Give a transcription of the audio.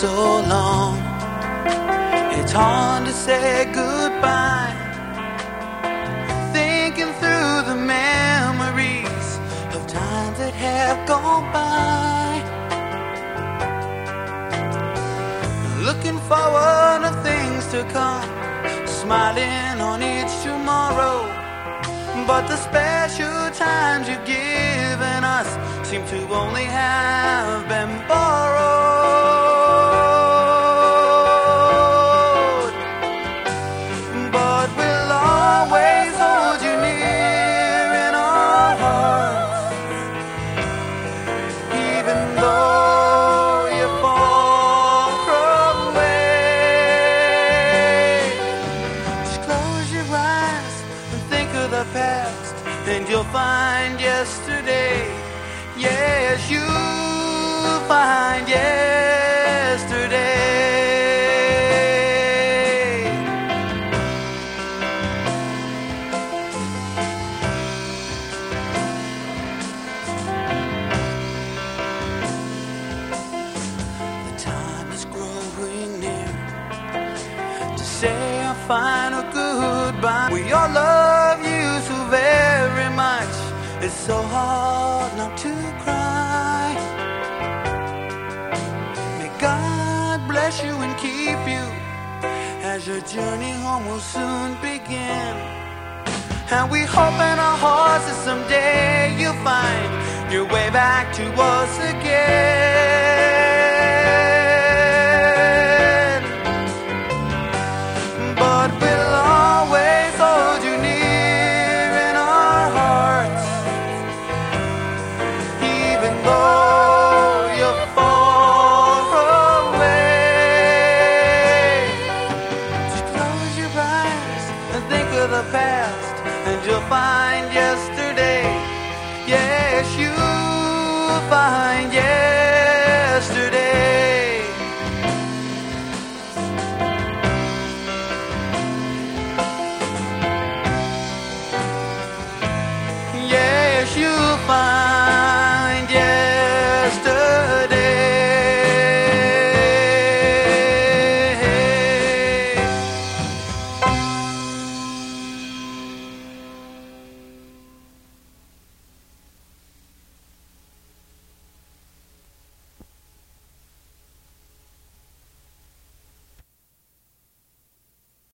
so long. It's hard to say goodbye, thinking through the memories of times that have gone by. Looking forward to things to come, smiling on each tomorrow. But the special times you've given us seem to only have been borrowed. But we'll always hold you near in our hearts, even though you fall away. Just close your eyes and think of the past, and you'll find yesterday. Yes, you'll find yesterday. The time is growing near to say our final goodbye. We all love you so very much, it's so hard not to cry. May God bless you and keep you as your journey home will soon begin. And we hope in our hearts that someday you'll find your way back to us again. But we'll always hold you near in our hearts, even though you fall away. Just close your eyes and think of the past, and you'll find yesterday. Yes, you'll find yesterday. Yes, you'll find